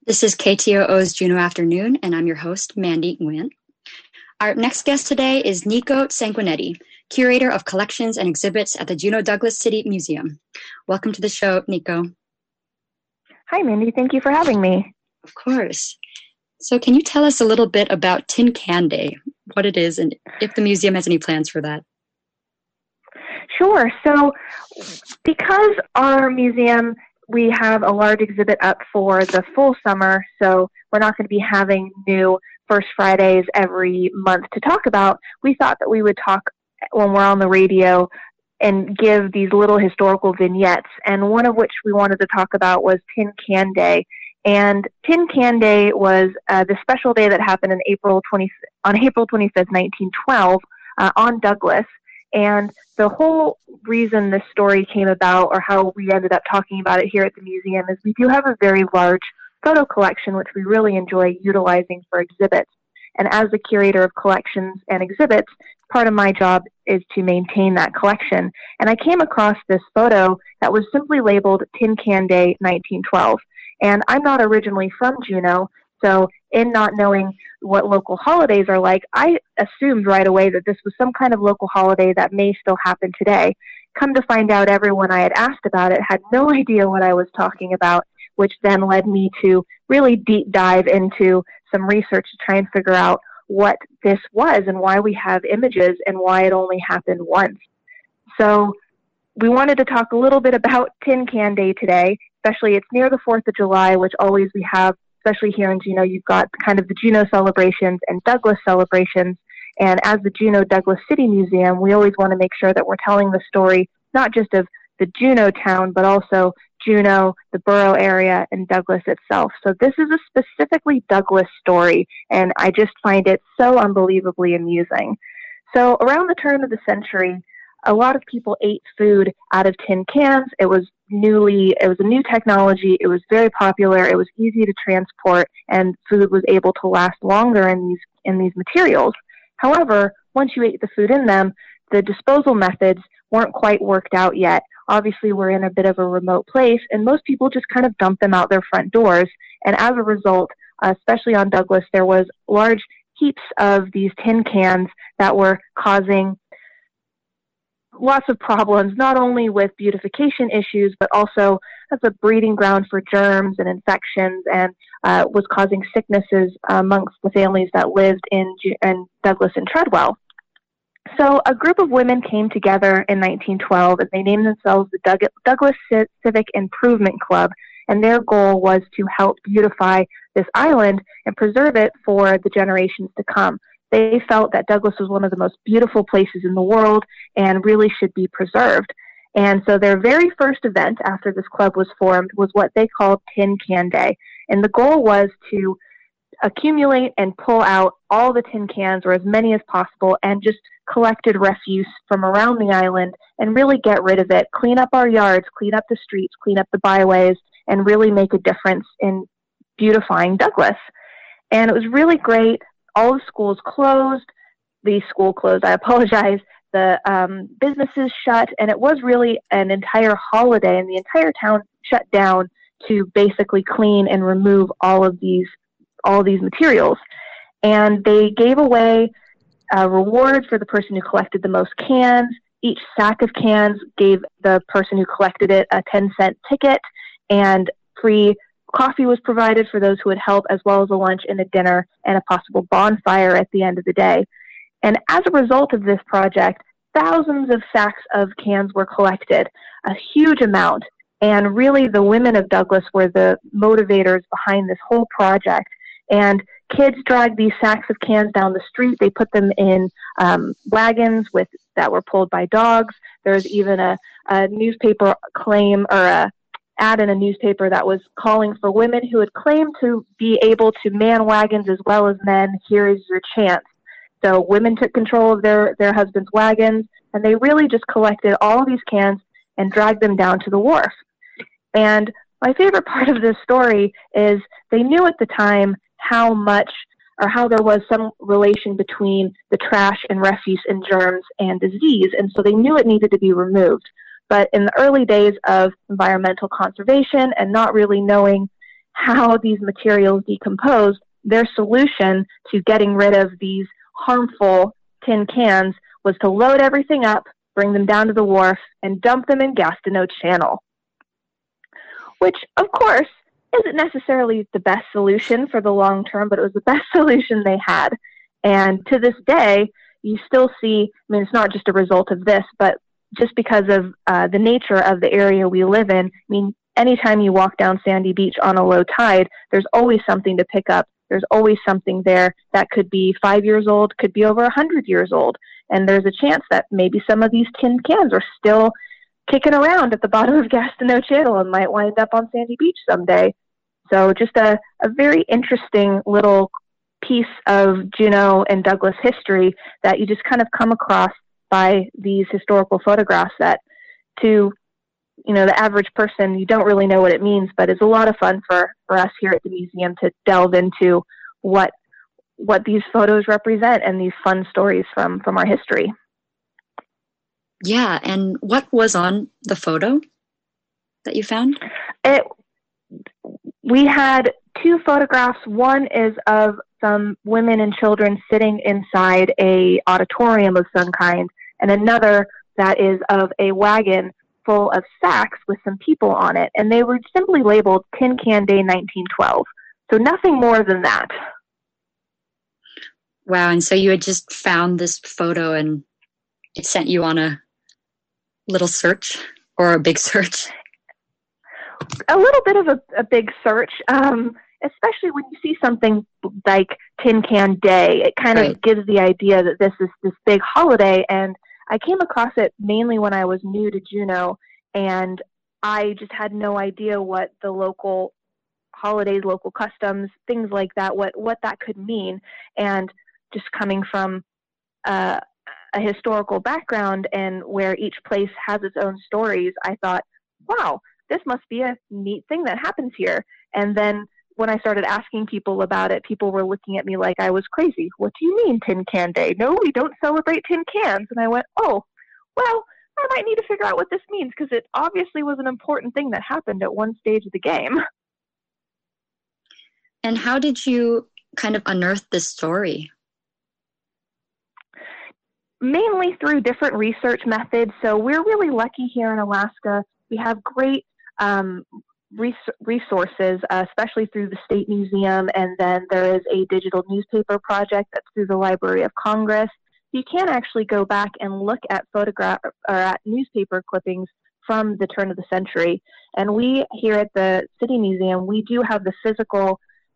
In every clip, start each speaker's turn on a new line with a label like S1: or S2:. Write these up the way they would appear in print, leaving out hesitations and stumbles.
S1: This is KTOO's Juno Afternoon, and I'm your host, Mandy Nguyen. Our next guest today is Nico Sanguinetti, Curator of Collections and Exhibits at the Juneau Douglas City Museum. Welcome to the show, Nico.
S2: Hi, Mandy. Thank you for having me.
S1: Of course. So can you tell us a little bit about Tin Can Day, what it is, and if the museum has any plans for that?
S2: Sure. So because our museum, we have a large exhibit up for the full summer, so we're not going to be having new First Fridays every month to talk about. We thought that we would talk when we're on the radio and give these little historical vignettes, and one of which we wanted to talk about was Tin Can Day. And Tin Can Day was the special day that happened on April 25th, 1912, on Douglas. And the whole reason this story came about, or how we ended up talking about it here at the museum, is we do have a very large photo collection, which we really enjoy utilizing for exhibits. And as the curator of collections and exhibits, part of my job is to maintain that collection. And I came across this photo that was simply labeled Tin Can Day 1912. And I'm not originally from Juneau, so in not knowing what local holidays are like, I assumed right away that this was some kind of local holiday that may still happen today. Come to find out, everyone I had asked about it had no idea what I was talking about, which then led me to really deep dive into some research to try and figure out what this was and why we have images and why it only happened once. So we wanted to talk a little bit about Tin Can Day today, especially it's near the 4th of July, which always we have, especially here in Juneau, you've got kind of the Juneau celebrations and Douglas celebrations. And as the Juneau Douglas City Museum, we always want to make sure that we're telling the story, not just of the Juneau town, but also Juneau, the borough area, and Douglas itself. So this is a specifically Douglas story, and I just find it so unbelievably amusing. So around the turn of the century, a lot of people ate food out of tin cans. It was a new technology. It was very popular. It was easy to transport, and food was able to last longer in these materials. However, once you ate the food in them, the disposal methods weren't quite worked out yet. Obviously, we're in a bit of a remote place, and most people just kind of dump them out their front doors. And as a result, especially on Douglas, there was large heaps of these tin cans that were causing lots of problems, not only with beautification issues, but also as a breeding ground for germs and infections, and was causing sicknesses amongst the families that lived in Douglas and Treadwell. So a group of women came together in 1912, and they named themselves the Douglas Civic Improvement Club, and their goal was to help beautify this island and preserve it for the generations to come. They felt that Douglas was one of the most beautiful places in the world and really should be preserved. And so their very first event after this club was formed was what they called Tin Can Day. And the goal was to accumulate and pull out all the tin cans, or as many as possible, and just collected refuse from around the island and really get rid of it, clean up our yards, clean up the streets, clean up the byways, and really make a difference in beautifying Douglas. And it was really great. All the schools closed. The school closed, I apologize. The businesses shut, and it was really an entire holiday, and the entire town shut down to basically clean and remove all these materials. And they gave away rewards for the person who collected the most cans. Each sack of cans gave the person who collected it a 10-cent ticket, and free coffee was provided for those who would help, as well as a lunch and a dinner and a possible bonfire at the end of the day. And as a result of this project, thousands of sacks of cans were collected, a huge amount. And really, the women of Douglas were the motivators behind this whole project. And kids dragged these sacks of cans down the street. They put them in wagons that were pulled by dogs. There was even a newspaper claim, or a ad in a newspaper that was calling for women who had claimed to be able to man wagons as well as men. Here is your chance. So women took control of their husbands' wagons, and they really just collected all these cans and dragged them down to the wharf. And my favorite part of this story is they knew at the time how there was some relation between the trash and refuse and germs and disease, and so they knew it needed to be removed. But in the early days of environmental conservation and not really knowing how these materials decompose, their solution to getting rid of these harmful tin cans was to load everything up, bring them down to the wharf, and dump them in Gastineau Channel. Which, of course, isn't necessarily the best solution for the long term, but it was the best solution they had. And to this day, you still see, I mean, it's not just a result of this, but just because of the nature of the area we live in, I mean, anytime you walk down Sandy Beach on a low tide, there's always something to pick up. There's always something there that could be 5 years old, could be over 100 years old. And there's a chance that maybe some of these tin cans are still kicking around at the bottom of Gastineau Channel and might wind up on Sandy Beach someday. So just a very interesting little piece of Juneau and Douglas history that you just kind of come across by these historical photographs that, to the average person, you don't really know what it means, but it's a lot of fun for us here at the museum to delve into what these photos represent and these fun stories from our history.
S1: Yeah, and what was on the photo that you found?
S2: We had 2 photographs. One is of some women and children sitting inside a auditorium of some kind, and another that is of a wagon full of sacks with some people on it, and they were simply labeled Tin Can Day 1912. So nothing more than that.
S1: Wow, and so you had just found this photo and it sent you on a little search or a big search?
S2: A little bit of a big search, especially when you see something like Tin Can Day. It kind of gives the idea that this is this big holiday, and I came across it mainly when I was new to Juneau, and I just had no idea what the local holidays, local customs, things like that, what that could mean. And just coming from a historical background and where each place has its own stories, I thought, wow, this must be a neat thing that happens here. And then when I started asking people about it, people were looking at me like I was crazy. What do you mean Tin Can Day? No, we don't celebrate tin cans. And I went, oh, well, I might need to figure out what this means, because it obviously was an important thing that happened at one stage of the game.
S1: And how did you kind of unearth this story?
S2: Mainly through different research methods. So we're really lucky here in Alaska. We have great resources, especially through the State Museum, and then there is a digital newspaper project that's through the Library of Congress. You can actually go back and look at at newspaper clippings from the turn of the century. And we here at the City Museum, we do have the physical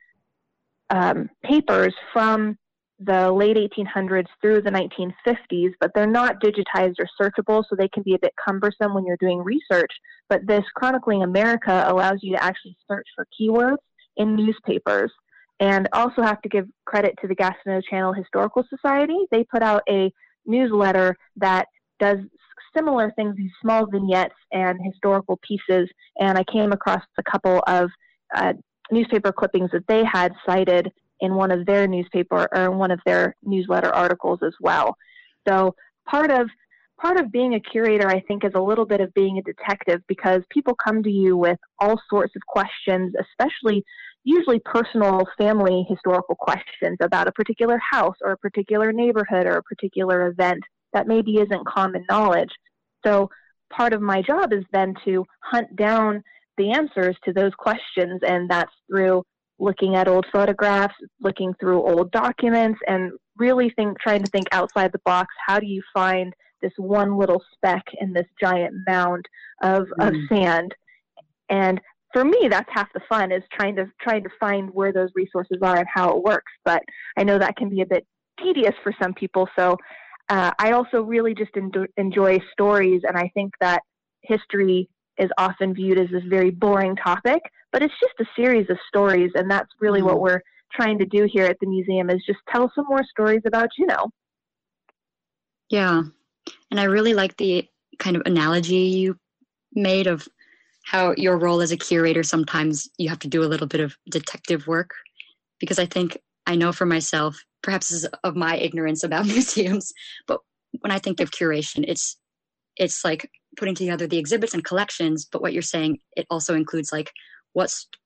S2: papers from the late 1800s through the 1950s, but they're not digitized or searchable, so they can be a bit cumbersome when you're doing research. But this Chronicling America allows you to actually search for keywords in newspapers. And also have to give credit to the Gastineau Channel Historical Society. They put out a newsletter that does similar things, these small vignettes and historical pieces, and I came across a couple of newspaper clippings that they had cited in one of their newspaper or one of their newsletter articles as well. So part of being a curator, I think, is a little bit of being a detective, because people come to you with all sorts of questions, especially usually personal, family, historical questions about a particular house or a particular neighborhood or a particular event that maybe isn't common knowledge. So part of my job is then to hunt down the answers to those questions, and that's through looking at old photographs, looking through old documents, and really trying to think outside the box. How do you find this one little speck in this giant mound of sand? And for me, that's half the fun, is trying to find where those resources are and how it works. But I know that can be a bit tedious for some people. So I also really just enjoy stories, and I think that history is often viewed as this very boring topic, but it's just a series of stories, and that's really what we're trying to do here at the museum, is just tell some more stories about Juneau.
S1: Yeah, and I really like the kind of analogy you made of how your role as a curator, sometimes you have to do a little bit of detective work, because I know for myself, perhaps this is of my ignorance about museums, but when I think of curation, it's like putting together the exhibits and collections, but what you're saying, it also includes like what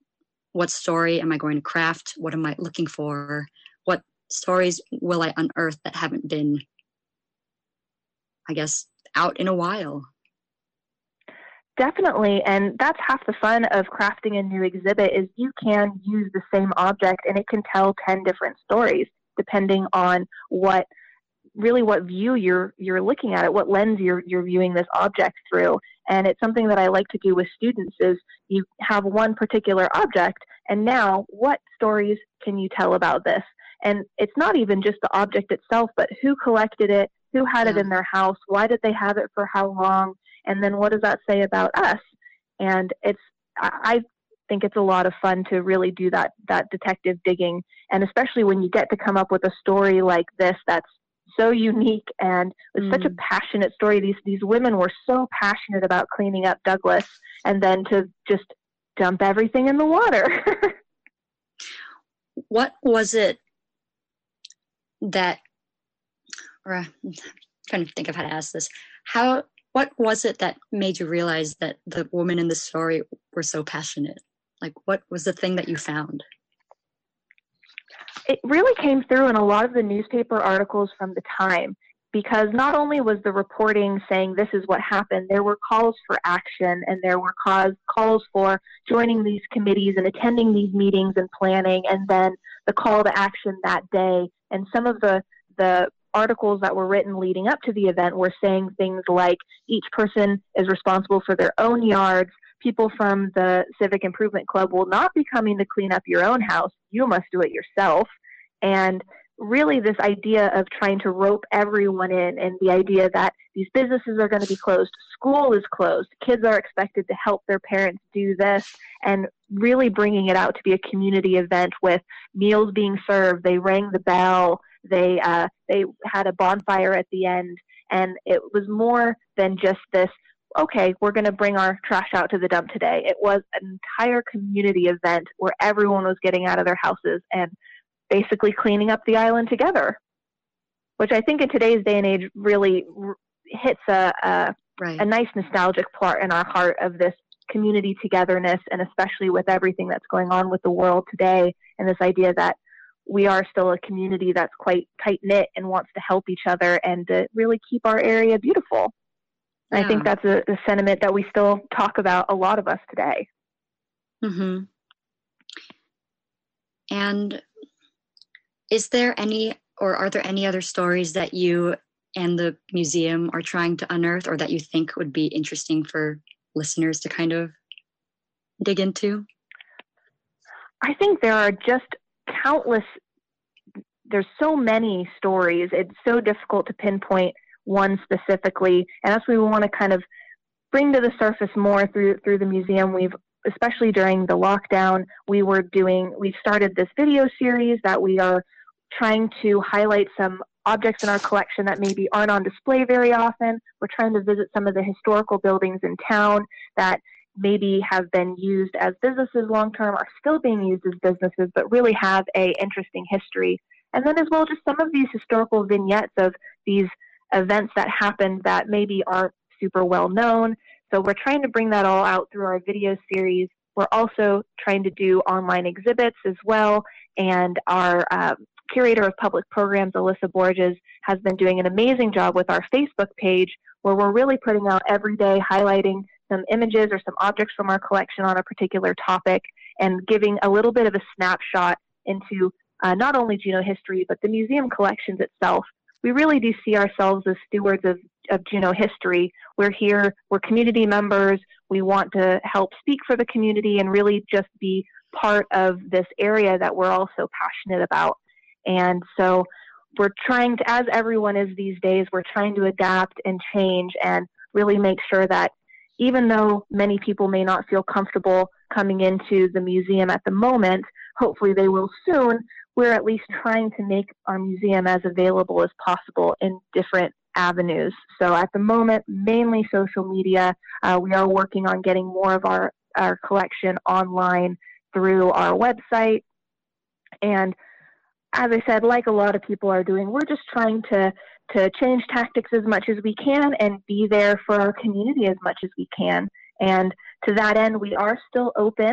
S1: what story am I going to craft? What am I looking for? What stories will I unearth that haven't been, I guess, out in a while?
S2: Definitely, and that's half the fun of crafting a new exhibit is you can use the same object and it can tell 10 different stories depending on what view you're looking at it, what lens you're viewing this object through. And it's something that I like to do with students is you have one particular object and now what stories can you tell about this? And it's not even just the object itself, but who collected it, who had it in their house, why did they have it for how long, and then what does that say about us? And I think it's a lot of fun to really do that detective digging, and especially when you get to come up with a story like this that's so unique and was such a passionate story. These women were so passionate about cleaning up Douglas, and then to just dump everything in the water.
S1: What was it that, or I'm trying to think of how to ask this. What was it that made you realize that the women in the story were so passionate? Like, what was the thing that you found?
S2: It really came through in a lot of the newspaper articles from the time, because not only was the reporting saying this is what happened, there were calls for action and there were calls for joining these committees and attending these meetings and planning, and then the call to action that day. And some of the articles that were written leading up to the event were saying things like each person is responsible for their own yards. People from the Civic Improvement Club will not be coming to clean up your own house. You must do it yourself. And really this idea of trying to rope everyone in, and the idea that these businesses are going to be closed, school is closed, kids are expected to help their parents do this, and really bringing it out to be a community event with meals being served. They rang the bell. They had a bonfire at the end, and it was more than just this, okay, we're going to bring our trash out to the dump today. It was an entire community event where everyone was getting out of their houses and basically cleaning up the island together, which I think in today's day and age really hits a nice nostalgic part in our heart of this community togetherness, and especially with everything that's going on with the world today, and this idea that we are still a community that's quite tight-knit and wants to help each other and to really keep our area beautiful. Yeah. I think that's a sentiment that we still talk about, a lot of us today.
S1: Mm-hmm. And is there any, or are there any other stories that you and the museum are trying to unearth, or that you think would be interesting for listeners to kind of dig into?
S2: I think there are just countless, there's so many stories. It's so difficult to pinpoint one specifically, and that's what we want to kind of bring to the surface more through the museum. We've, especially during the lockdown, we started this video series that we are trying to highlight some objects in our collection that maybe aren't on display very often. We're trying to visit some of the historical buildings in town that maybe have been used as businesses long-term, are still being used as businesses, but really have a interesting history. And then as well, just some of these historical vignettes of these events that happened that maybe aren't super well known. So we're trying to bring that all out through our video series. We're also trying to do online exhibits as well. And our curator of public programs, Alyssa Borges, has been doing an amazing job with our Facebook page, where we're really putting out every day, highlighting some images or some objects from our collection on a particular topic, and giving a little bit of a snapshot into not only Juneau history, but the museum collections itself. We really do see ourselves as stewards of Juneau history. We're here, we're community members, we want to help speak for the community and really just be part of this area that we're all so passionate about. And so we're trying to, as everyone is these days, we're trying to adapt and change and really make sure that even though many people may not feel comfortable coming into the museum at the moment, hopefully they will soon, we're at least trying to make our museum as available as possible in different avenues. So at the moment, mainly social media. We are working on getting more of our collection online through our website. And as I said, like a lot of people are doing, we're just trying to change tactics as much as we can and be there for our community as much as we can. And to that end, we are still open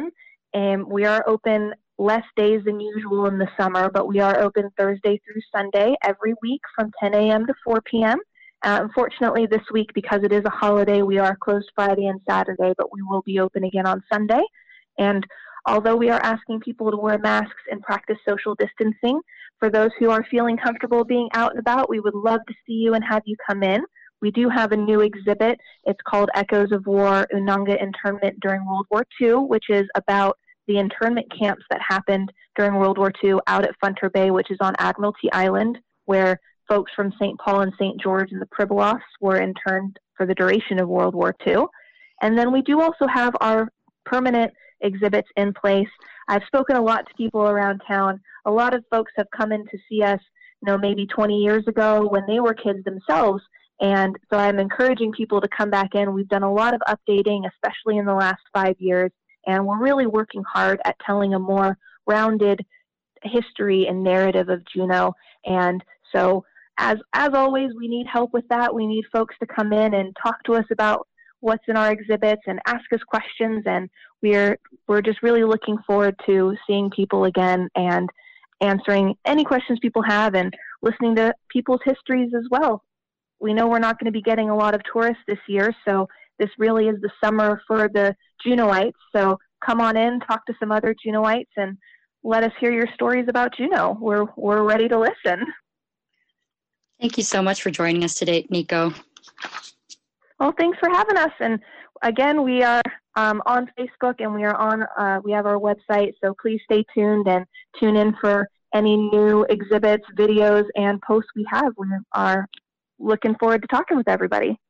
S2: And we are open less days than usual in the summer, but we are open Thursday through Sunday every week from 10 a.m. to 4 p.m. Unfortunately, this week, because it is a holiday, we are closed Friday and Saturday, but we will be open again on Sunday. And although we are asking people to wear masks and practice social distancing, for those who are feeling comfortable being out and about, we would love to see you and have you come in. We do have a new exhibit. It's called Echoes of War, Unanga Internment During World War II, which is about the internment camps that happened during World War II out at Funter Bay, which is on Admiralty Island, where folks from St. Paul and St. George and the Pribilofs were interned for the duration of World War II. And then we do also have our permanent exhibits in place. I've spoken a lot to people around town. A lot of folks have come in to see us, maybe 20 years ago when they were kids themselves. And so I'm encouraging people to come back in. We've done a lot of updating, especially in the last 5 years, and we're really working hard at telling a more rounded history and narrative of Juneau. And so as always, we need help with that. We need folks to come in and talk to us about what's in our exhibits and ask us questions. And we're just really looking forward to seeing people again and answering any questions people have and listening to people's histories as well. We know we're not going to be getting a lot of tourists this year, so this really is the summer for the Juneauites. So come on in, talk to some other Juneauites, and let us hear your stories about Juneau. We're ready to listen.
S1: Thank you so much for joining us today, Nico.
S2: Well, thanks for having us. And again, we are on Facebook, and we are we have our website, so please stay tuned and tune in for any new exhibits, videos, and posts we have. We are looking forward to talking with everybody.